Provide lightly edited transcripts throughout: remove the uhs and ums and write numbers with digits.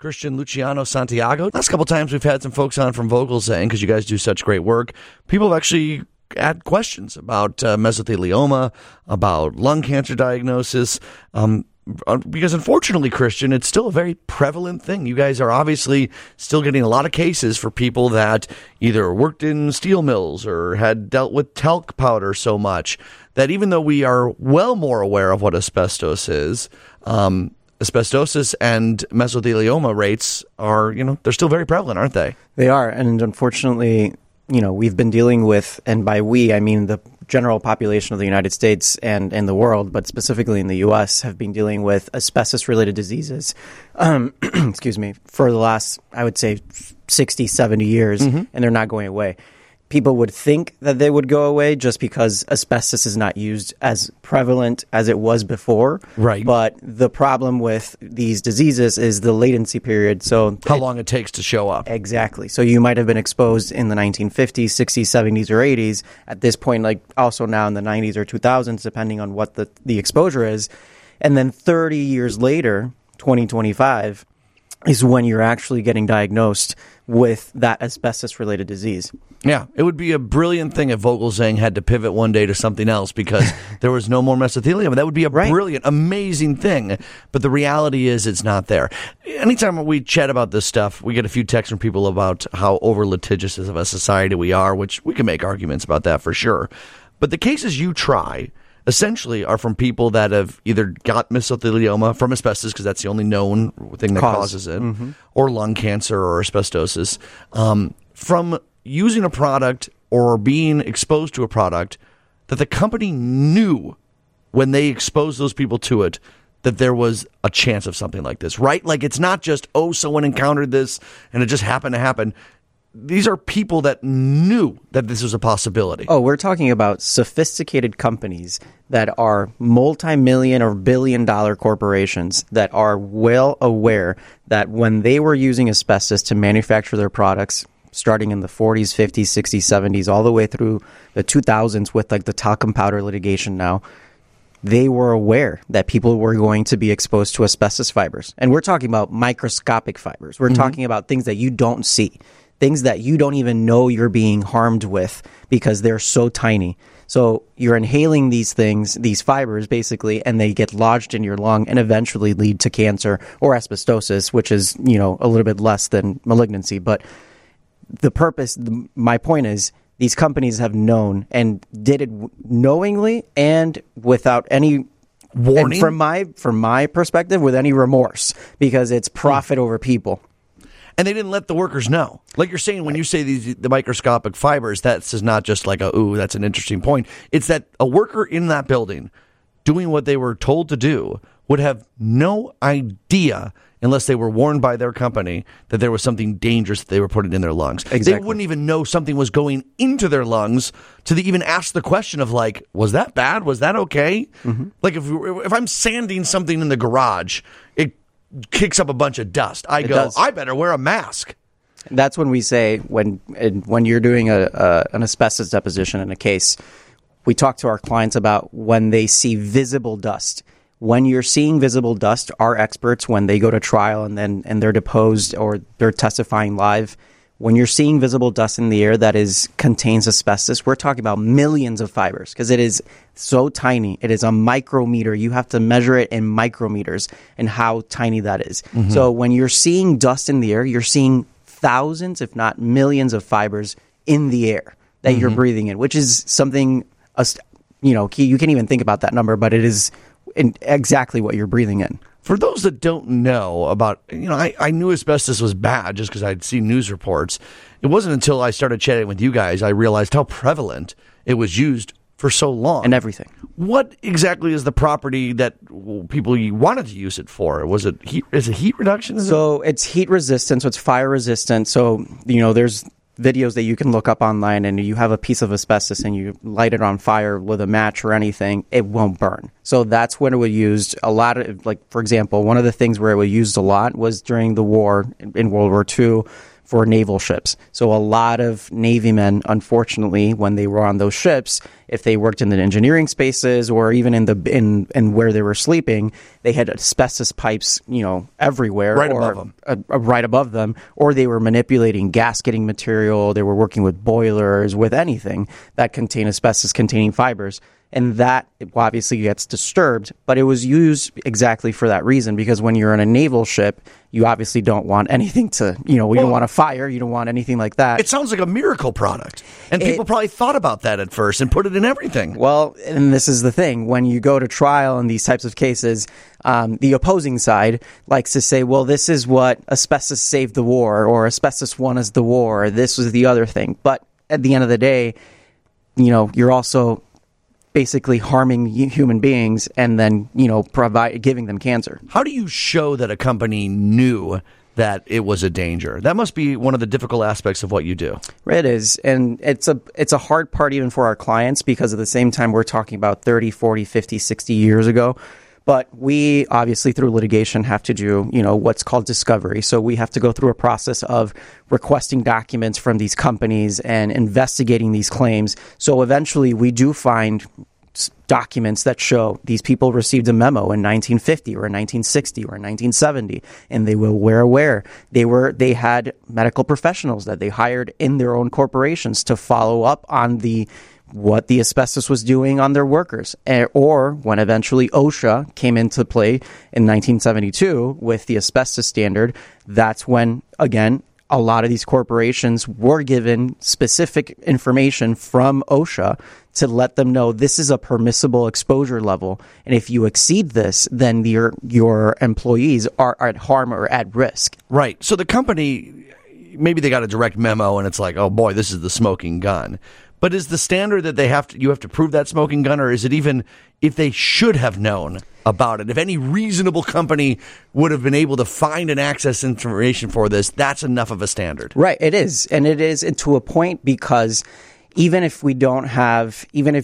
Christian Luciano Santiago. Last couple times we've had some folks on from Vogelzang because you guys do such great work. People have actually had questions about mesothelioma, about lung cancer diagnosis, because unfortunately, Christian, it's still a very prevalent thing. You guys are obviously still getting a lot of cases for people that either worked in steel mills or had dealt with talc powder so much that even though we are well more aware of what asbestos is, asbestosis and mesothelioma rates are, they're still very prevalent, aren't they? They are. And unfortunately, we've been dealing with, and by we, I mean the general population of the United States and the world, but specifically in the U.S., have been dealing with asbestos-related diseases, excuse me, for the last, I would say, 60, 70 years, and they're not going away. People would think that they would go away just because asbestos is not used as prevalent as it was before. Right. But the problem with these diseases is the latency period. So how long it takes to show up. Exactly. So you might have been exposed in the 1950s, 60s, 70s, or 80s. At this point, like also now in the 90s or 2000s, depending on what the exposure is. And then 30 years later, 2025, is when you're actually getting diagnosed with that asbestos-related disease. Yeah, it would be a brilliant thing if Vogelzang had to pivot one day to something else because there was no more mesothelioma. That would be a brilliant, amazing thing. But the reality is it's not there. Anytime we chat about this stuff, we get a few texts from people about how over-litigious of a society we are, which we can make arguments about that for sure. But the cases you try essentially are from people that have either got mesothelioma from asbestos, because that's the only known thing that causes it, or lung cancer or asbestosis, from using a product or being exposed to a product that the company knew when they exposed those people to it that there was a chance of something like this, right? Like it's not just, someone encountered this and it just happened to happen. These are people that knew that this was a possibility. Oh, we're talking about sophisticated companies that are multi-million or billion-dollar corporations that are well aware that when they were using asbestos to manufacture their products, starting in the 40s, 50s, 60s, 70s, all the way through the 2000s with like the talcum powder litigation now, they were aware that people were going to be exposed to asbestos fibers. And we're talking about microscopic fibers. We're talking about things that you don't see. Things that you don't even know you're being harmed with because they're so tiny. So you're inhaling these things, these fibers basically, and they get lodged in your lung and eventually lead to cancer or asbestosis, which is, a little bit less than malignancy. But my point is, these companies have known and did it knowingly and without any warning. And from my perspective, with any remorse, because it's profit over people. And they didn't let the workers know. Like you're saying, when you say the microscopic fibers, that's not just like that's an interesting point. It's that a worker in that building doing what they were told to do would have no idea, unless they were warned by their company, that there was something dangerous that they were putting in their lungs. Exactly. They wouldn't even know something was going into their lungs to even ask the question of like, was that bad? Was that okay? Like if I'm sanding something in the garage, it kicks up a bunch of dust. I better wear a mask. That's when we say, when you're doing an asbestos deposition in a case, we talk to our clients about when they see visible dust. When you're seeing visible dust, our experts, when they go to trial and they're deposed or they're testifying live, when you're seeing visible dust in the air that contains asbestos, we're talking about millions of fibers because it is so tiny. It is a micrometer. You have to measure it in micrometers and how tiny that is. So when you're seeing dust in the air, you're seeing thousands, if not millions of fibers in the air that you're breathing in, which is something, you can't even think about that number, but it is exactly what you're breathing in. For those that don't know about, I knew asbestos was bad just because I'd seen news reports. It wasn't until I started chatting with you guys I realized how prevalent it was used for so long. And everything. What exactly is the property that people wanted to use it for? Was it heat? Is it heat reduction? It's heat resistant, so it's fire resistant. So, there's videos that you can look up online, and you have a piece of asbestos and you light it on fire with a match or anything, it won't burn. So that's when it was used a lot of, like, for example, one of the things where it was used a lot was during the war in World War II for naval ships. So a lot of Navy men, unfortunately, when they were on those ships, if they worked in the engineering spaces or even in where they were sleeping, they had asbestos pipes, everywhere, right above them, or they were manipulating gasketing material. They were working with boilers, with anything that contained asbestos-containing fibers. And that obviously gets disturbed, but it was used exactly for that reason, because when you're on a naval ship, you obviously don't want anything to, you don't want a fire, you don't want anything like that. It sounds like a miracle product. And people probably thought about that at first and put it in everything. Well, and this is the thing. When you go to trial in these types of cases, the opposing side likes to say, well, this is what asbestos saved the war, or asbestos won us the war, or this was the other thing. But at the end of the day, you're also basically harming human beings and then, giving them cancer. How do you show that a company knew that it was a danger? That must be one of the difficult aspects of what you do. It is. And it's a hard part even for our clients, because at the same time, we're talking about 30, 40, 50, 60 years ago. But we obviously, through litigation, have to do, what's called discovery. So we have to go through a process of requesting documents from these companies and investigating these claims. So eventually we do find documents that show these people received a memo in 1950 or in 1960 or in 1970, and they were aware. They had medical professionals that they hired in their own corporations to follow up on what the asbestos was doing on their workers. Or when eventually OSHA came into play in 1972 with the asbestos standard, that's when, again, a lot of these corporations were given specific information from OSHA to let them know this is a permissible exposure level. And if you exceed this, then your employees are at harm or at risk. Right. So the company, maybe they got a direct memo and it's like, oh boy, this is the smoking gun. But is the standard that you have to prove that smoking gun, or is it even if they should have known about it? If any reasonable company would have been able to find and access information for this, that's enough of a standard. Right, it is. And it is to a point, because even if you don't have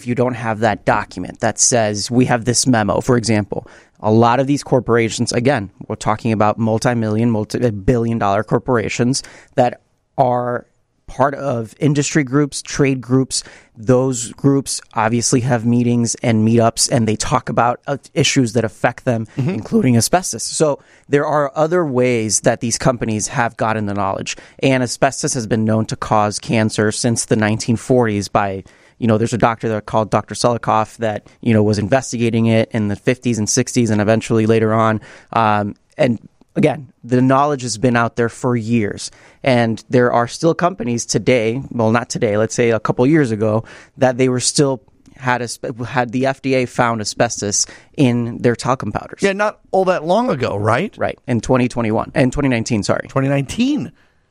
that document that says we have this memo, for example, a lot of these corporations, again, we're talking about multi-billion-dollar corporations that are part of industry groups, trade groups. Those groups obviously have meetings and meetups, and they talk about issues that affect them, including asbestos. So there are other ways that these companies have gotten the knowledge. And asbestos has been known to cause cancer since the 1940s by, there's a doctor there called Dr. Selikoff that, was investigating it in the 50s and 60s and eventually later on. And again, the knowledge has been out there for years, and there are still companies today, well, not today, let's say a couple years ago, that they were still had the FDA found asbestos in their talcum powders. Yeah, not all that long ago, right? Right, in 2019, sorry. 2019.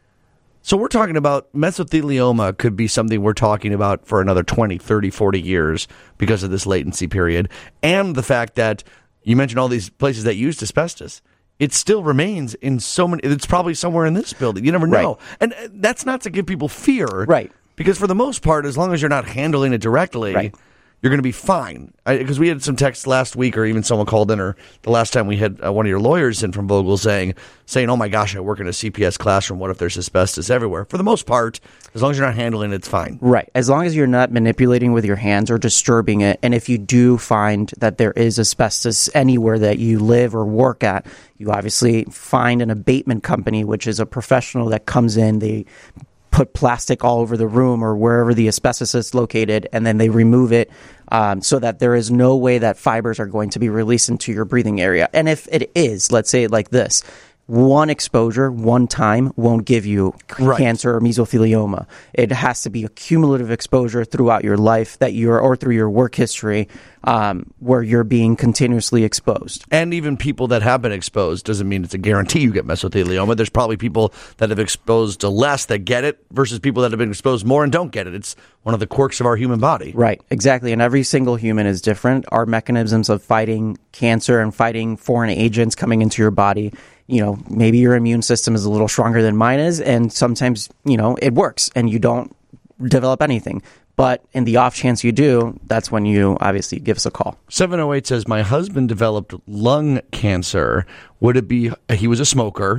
So we're talking about mesothelioma could be something we're talking about for another 20, 30, 40 years because of this latency period, and the fact that you mentioned all these places that used asbestos. It still remains in so many. It's probably somewhere in this building. You never know. Right. And that's not to give people fear. Right. Because for the most part, as long as you're not handling it directly, you're going to be fine. Because we had some texts last week, or even someone called in, or the last time we had one of your lawyers in from Vogel saying, oh my gosh, I work in a CPS classroom. What if there's asbestos everywhere? For the most part, as long as you're not handling it, it's fine. Right. As long as you're not manipulating with your hands or disturbing it. And if you do find that there is asbestos anywhere that you live or work at, you obviously find an abatement company, which is a professional that comes in, they put plastic all over the room or wherever the asbestos is located, and then they remove it so that there is no way that fibers are going to be released into your breathing area. And if it is, let's say it like this, one exposure, one time, won't give you cancer or mesothelioma. It has to be a cumulative exposure throughout your life or through your work history, where you're being continuously exposed. And even people that have been exposed doesn't mean it's a guarantee you get mesothelioma. There's probably people that have exposed to less that get it versus people that have been exposed more and don't get it. It's one of the quirks of our human body. Right, exactly. And every single human is different. Our mechanisms of fighting cancer and fighting foreign agents coming into your body, maybe your immune system is a little stronger than mine is, and sometimes, it works and you don't develop anything. But in the off chance you do, that's when you obviously give us a call. 708 says, my husband developed lung cancer. Would it be, he was a smoker.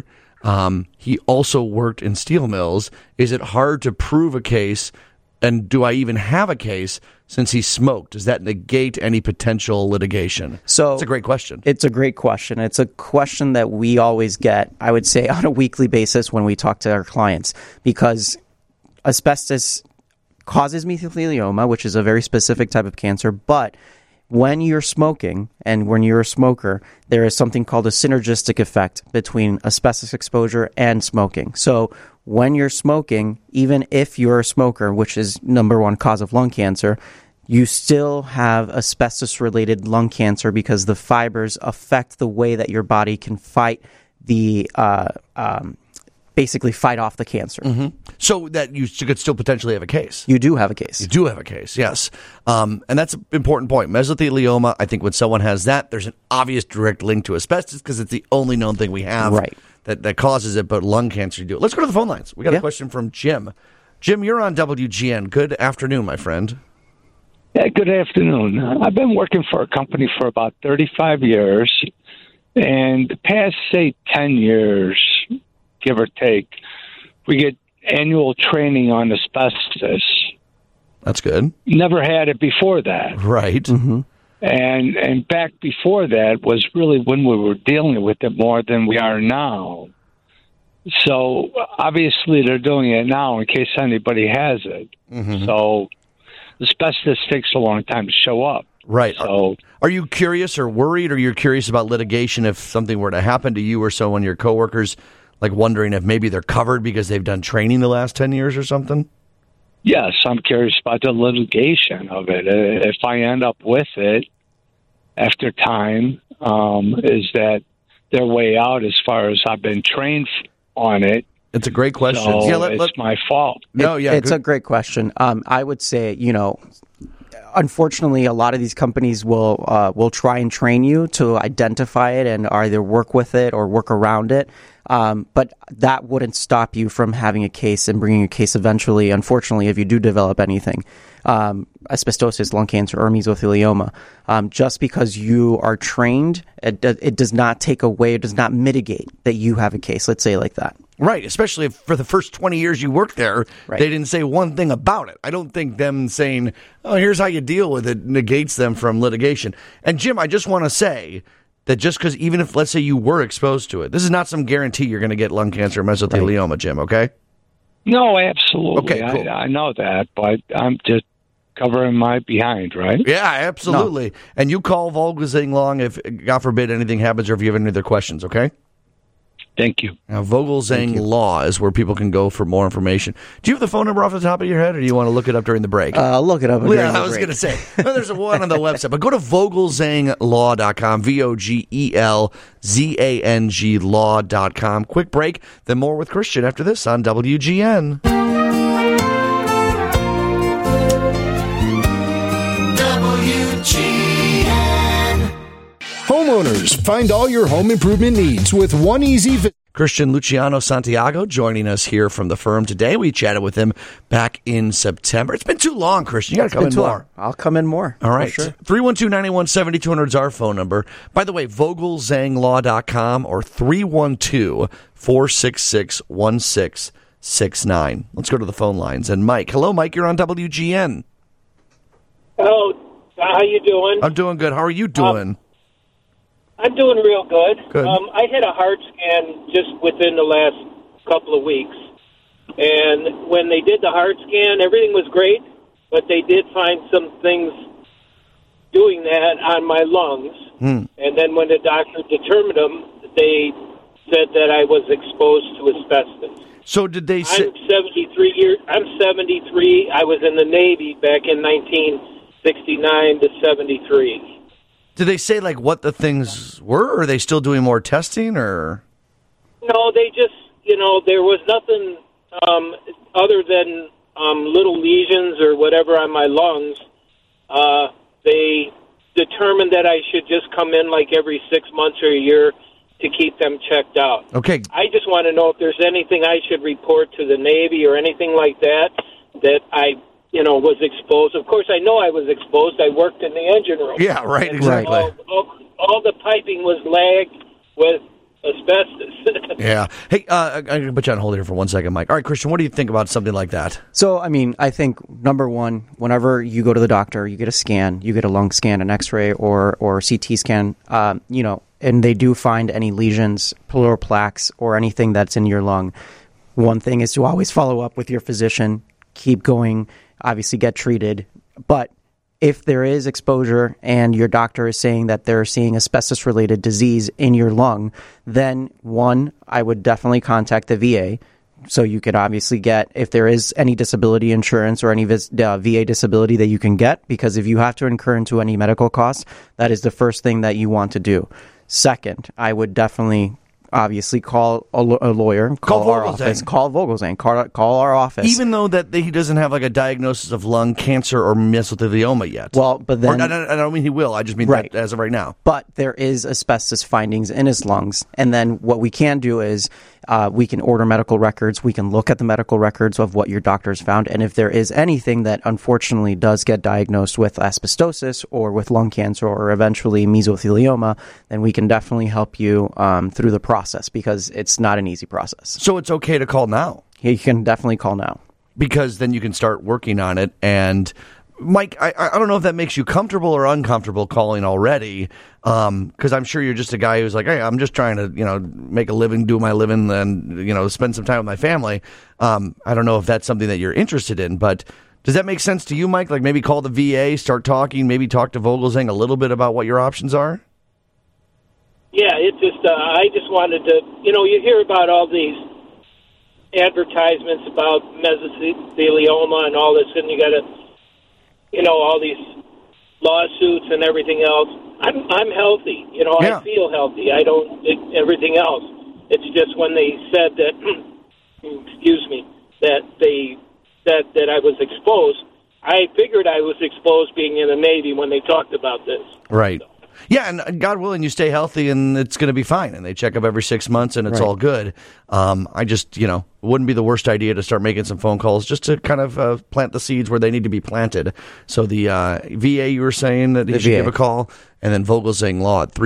He also worked in steel mills. Is it hard to prove a case? And do I even have a case since he smoked? Does that negate any potential litigation? So that's a great question. It's a great question. It's a question that we always get, I would say, on a weekly basis when we talk to our clients, because asbestos causes mesothelioma, which is a very specific type of cancer, but when you're smoking and when you're a smoker, there is something called a synergistic effect between asbestos exposure and smoking. So when you're smoking, even if you're a smoker, which is number one cause of lung cancer, you still have asbestos-related lung cancer because the fibers affect the way that your body can fight the basically fight off the cancer. Mm-hmm. So that you could still potentially have a case. You do have a case. You do have a case, yes. And that's an important point. Mesothelioma, I think when someone has that, there's an obvious direct link to asbestos because it's the only known thing we have that causes it, but lung cancer, you do it. Let's go to the phone lines. We got a question from Jim. Jim, you're on WGN. Good afternoon, my friend. Yeah, good afternoon. I've been working for a company for about 35 years, and the past, say, 10 years, give or take, we get annual training on asbestos. That's good. Never had it before that. Right. Mm-hmm. And back before that was really when we were dealing with it more than we are now. So obviously they're doing it now in case anybody has it. Mm-hmm. So asbestos takes a long time to show up. Right. So, are you curious or worried, or you're curious about litigation if something were to happen to you or so one of your coworkers, like wondering if maybe they're covered because they've done training the last 10 years or something? Yes, I'm curious about the litigation of it. If I end up with it after time, is that their way out as far as I've been trained on it? It's a great question. So it's my fault. It's a great question. I would say, unfortunately, a lot of these companies will try and train you to identify it and either work with it or work around it. But that wouldn't stop you from having a case and bringing a case eventually, unfortunately, if you do develop anything. Asbestosis, lung cancer, or mesothelioma. Just because you are trained, it does not take away, it does not mitigate that you have a case, let's say it like that. Right, especially if for the first 20 years you worked there, they didn't say one thing about it. I don't think them saying, oh, here's how you deal with it, negates them from litigation. And Jim, I just want to say that just because even if, let's say, you were exposed to it, this is not some guarantee you're going to get lung cancer or mesothelioma, Jim, okay? No, absolutely. Okay, cool. I know that, but I'm just covering my behind, right? Yeah, absolutely. No. And you call Vogelzang Law if, God forbid, anything happens or if you have any other questions, okay? Thank you. Now, Vogelzang Law is where people can go for more information. Do you have the phone number off the top of your head, or do you want to look it up during the break? Look it up during the break. I was going to say. Well, there's one on the website, but go to VogelzangLaw.com, VOGELZANG Law.com. Quick break, then more with Christian after this on WGN. Homeowners, find all your home improvement needs with one easy visit. Christian Luciano Santiago joining us here from the firm today. We chatted with him back in September. It's been too long, Christian. You got to come in more. I'll come in more. All right. Sure. 312-981-7200 is our phone number. By the way, VogelzangLaw.com or 312-466-1669. Let's go to the phone lines. And Mike. Hello, Mike. You're on WGN. Hello. How you doing? I'm doing good. How are you doing? I'm doing real good. Good. I had a heart scan just within the last couple of weeks. And when they did the heart scan, everything was great, but they did find some things doing that on my lungs. And then when the doctor determined them, they said that I was exposed to asbestos. So did they say... I'm 73. I was in the Navy back in 1969 to 73. Did they say, like, what the things were, or are they still doing more testing, or? No, they just, there was nothing other than little lesions or whatever on my lungs. They determined that I should just come in like every 6 months or a year to keep them checked out. Okay. I just want to know if there's anything I should report to the Navy or anything like that I was exposed. Of course, I know I was exposed. I worked in the engine room. Yeah, right, exactly. All the piping was lagged with asbestos. Yeah. Hey, I'm going to put you on hold here for 1 second, Mike. All right, Christian, what do you think about something like that? So, I mean, I think, number one, whenever you go to the doctor, you get a scan, you get a lung scan, an x-ray, or CT scan, and they do find any lesions, pleural plaques, or anything that's in your lung. One thing is to always follow up with your physician, keep going, obviously get treated. But if there is exposure and your doctor is saying that they're seeing asbestos-related disease in your lung, then one, I would definitely contact the VA. So you could obviously get, if there is any disability insurance or any VA disability that you can get, because if you have to incur into any medical costs, that is the first thing that you want to do. Second, I would definitely obviously call a lawyer, call our office, call Vogelsang, call our office. Even though that he doesn't have like a diagnosis of lung cancer or mesothelioma yet. Well, but then... I don't mean he will. I just mean that as of right now. But there is asbestos findings in his lungs. And then what we can do is we can order medical records. We can look at the medical records of what your doctor's found. And if there is anything that unfortunately does get diagnosed with asbestosis or with lung cancer or eventually mesothelioma, then we can definitely help you through the process, because it's not an easy process. So it's okay to call now? You can definitely call now. Because then you can start working on it. And Mike, I don't know if that makes you comfortable or uncomfortable calling already, because I'm sure you're just a guy who's like, hey, I'm just trying to, make a living, do my living, and, spend some time with my family. I don't know if that's something that you're interested in, but does that make sense to you, Mike? Like maybe call the VA, start talking, maybe talk to Vogelsang a little bit about what your options are? Yeah, it's just, I just wanted to, you hear about all these advertisements about mesothelioma and all this, and you got to, all these lawsuits and everything else. I'm healthy, Yeah. I feel healthy. I don't, everything else. It's just when they said that, excuse me, that they said that I was exposed, I figured I was exposed being in the Navy when they talked about this. Right. So. Yeah, and God willing, you stay healthy and it's going to be fine. And they check up every 6 months and it's all good. I just, it wouldn't be the worst idea to start making some phone calls just to kind of plant the seeds where they need to be planted. So the VA, you were saying that he should give a call, and then Vogelsang Law at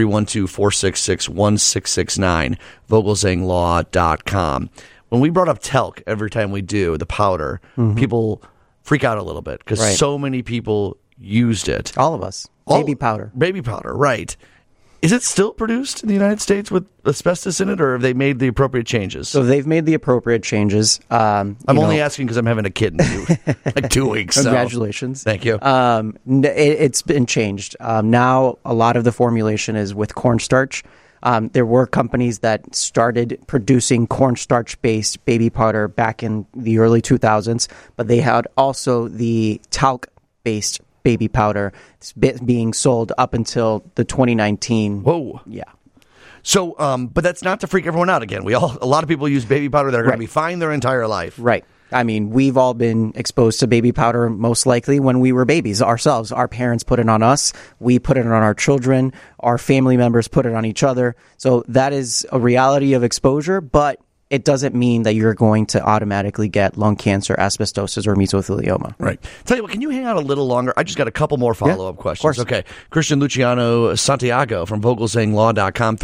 312-466-1669, VogelsangLaw.com. When we brought up talc every time we do, the powder, people freak out a little bit because so many people used it. All of us. Baby powder. Baby powder, right. Is it still produced in the United States with asbestos in it, or have they made the appropriate changes? So they've made the appropriate changes. I'm only asking because I'm having a kid in like 2 weeks. Congratulations. So. Thank you. It's been changed. Now a lot of the formulation is with cornstarch. There were companies that started producing cornstarch-based baby powder back in the early 2000s, but they had also the talc-based baby powder being sold up until the 2019. Whoa. Yeah. So, but that's not to freak everyone out again. A lot of people use baby powder that are going to be fine their entire life. Right. I mean, we've all been exposed to baby powder most likely when we were babies ourselves. Our parents put it on us. We put it on our children. Our family members put it on each other. So that is a reality of exposure, but it doesn't mean that you're going to automatically get lung cancer, asbestosis, or mesothelioma. Right. Tell you what, can you hang out a little longer? I just got a couple more follow-up questions. Okay. Christian Luciano Santiago from VogelsangLaw.com,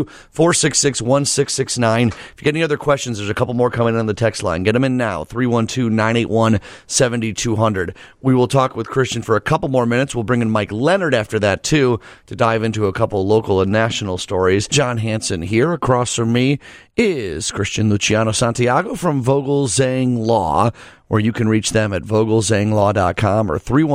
312-466-1669. If you get any other questions, there's a couple more coming in on the text line. Get them in now, 312-981-7200. We will talk with Christian for a couple more minutes. We'll bring in Mike Leonard after that, too, to dive into a couple local and national stories. John Hansen here. Across from me is Christian Luciano Santiago from Vogelsang Law, where you can reach them at VogelsangLaw.com or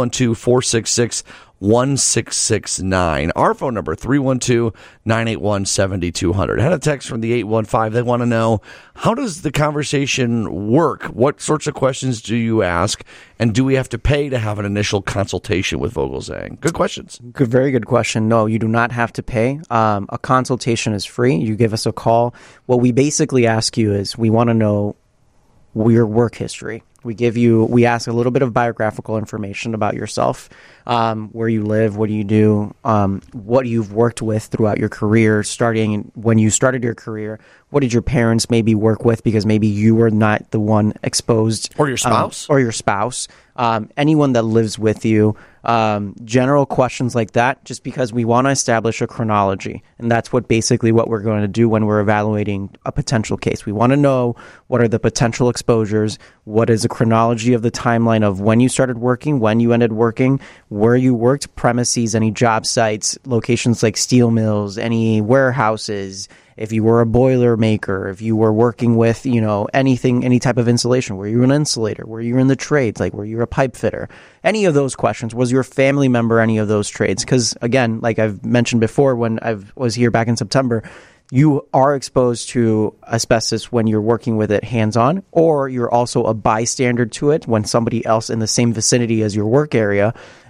312-466-1669. Our phone number, 312-981-7200. I had a text from the 815. They want to know, how does the conversation work? What sorts of questions do you ask? And do we have to pay to have an initial consultation with Vogelsang? Good questions. Very good question. No, you do not have to pay. A consultation is free. You give us a call. What we basically ask you is, we want to know your work history. We ask a little bit of biographical information about yourself, where you live, what do you do, what you've worked with throughout your career, starting when you started your career. What did your parents maybe work with, because maybe you were not the one exposed. Or your spouse. anyone that lives with you, general questions like that, just because we want to establish a chronology. And that's basically what we're going to do when we're evaluating a potential case. We want to know what are the potential exposures, what is the chronology of the timeline of when you started working, when you ended working, where you worked, premises, any job sites, locations like steel mills, any warehouses, if you were a boiler maker, if you were working with, anything, any type of insulation, were you an insulator, were you in the trades, like were you a pipe fitter, any of those questions, was your family member any of those trades? Because again, like I've mentioned before, when I was here back in September, you are exposed to asbestos when you're working with it hands-on, or you're also a bystander to it when somebody else in the same vicinity as your work area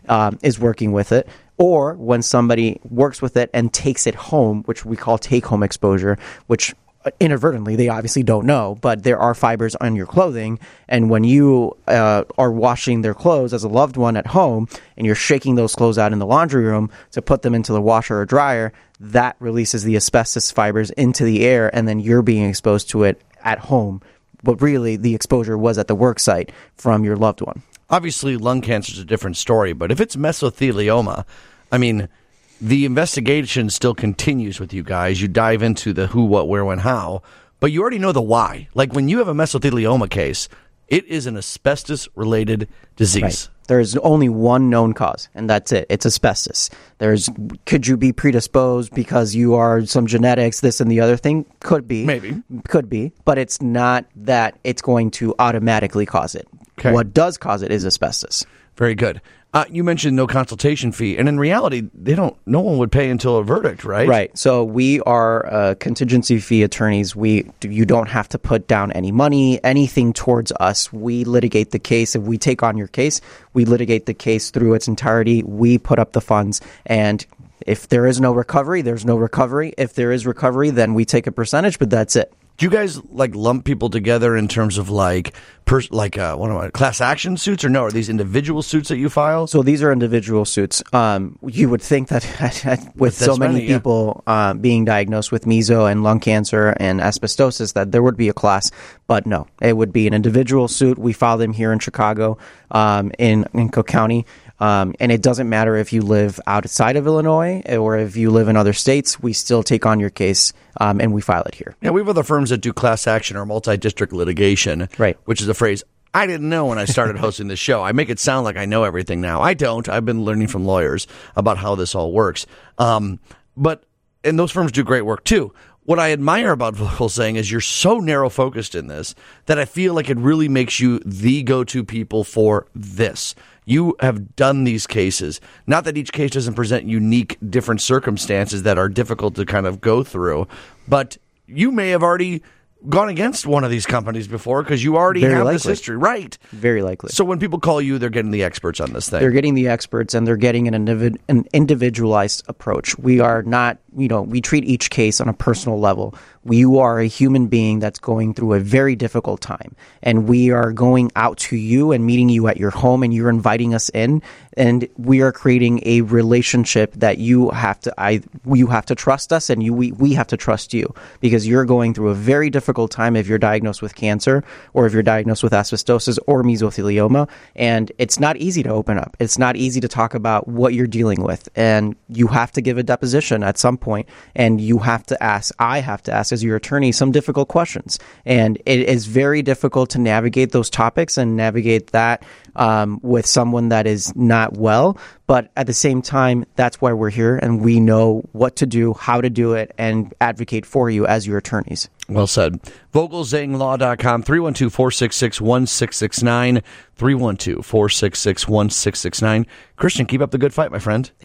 is working with it, or when somebody works with it and takes it home, which we call take-home exposure, which inadvertently they obviously don't know, but there are fibers on your clothing, and when you are washing their clothes as a loved one at home, and you're shaking those clothes out in the laundry room to put them into the washer or dryer, that releases the asbestos fibers into the air, and then you're being exposed to it at home. But really, the exposure was at the work site from your loved one. Obviously, lung cancer is a different story, but if it's mesothelioma, I mean, the investigation still continues with you guys. You dive into the who, what, where, when, how, but you already know the why. Like when you have a mesothelioma case, it is an asbestos-related disease. Right. There's only one known cause, and that's it. It's asbestos. Could you be predisposed because you are some genetics, this and the other thing? Could be. Maybe. Could be, but it's not that it's going to automatically cause it. Okay. What does cause it is asbestos. Very good. You mentioned no consultation fee, and in reality, no one would pay until a verdict, right? Right. So we are contingency fee attorneys. You don't have to put down any money, anything towards us. We litigate the case. If we take on your case, we litigate the case through its entirety. We put up the funds, and if there is no recovery, there's no recovery. If there is recovery, then we take a percentage, but that's it. Do you guys lump people together in terms of class action suits, or no? Are these individual suits that you file? So these are individual suits. You would think that with so many people being diagnosed with meso and lung cancer and asbestosis, that there would be a class, but no, it would be an individual suit. We file them here in Chicago, in Cook County. And it doesn't matter if you live outside of Illinois or if you live in other states, we still take on your case and we file it here. Yeah, we have other firms that do class action or multi-district litigation, right? Which is a phrase I didn't know when I started hosting this show. I make it sound like I know everything now. I don't. I've been learning from lawyers about how this all works. And those firms do great work too. What I admire about Vogelsang is you're so narrow-focused in this that I feel like it really makes you the go-to people for this. You have done these cases. Not that each case doesn't present unique, different circumstances that are difficult to kind of go through, but you may have already gone against one of these companies before because you already have this history. Right. Very likely. So when people call you, they're getting the experts on this thing. They're getting the experts, and they're getting an individualized approach. We are not, we treat each case on a personal level. You are a human being that's going through a very difficult time, and we are going out to you and meeting you at your home, and you're inviting us in, and we are creating a relationship that you have to trust us, and we have to trust you, because you're going through a very difficult time if you're diagnosed with cancer or if you're diagnosed with asbestosis or mesothelioma, and it's not easy to open up. It's not easy to talk about what you're dealing with, and you have to give a deposition at some point, and you have to ask, I have to ask as your attorney, some difficult questions. And it is very difficult to navigate those topics and navigate that with someone that is not well. But at the same time, that's why we're here, and we know what to do, how to do it, and advocate for you as your attorneys. Well said. VogelsangLaw.com, 312-466-1669, 312-466-1669. Christian, keep up the good fight, my friend.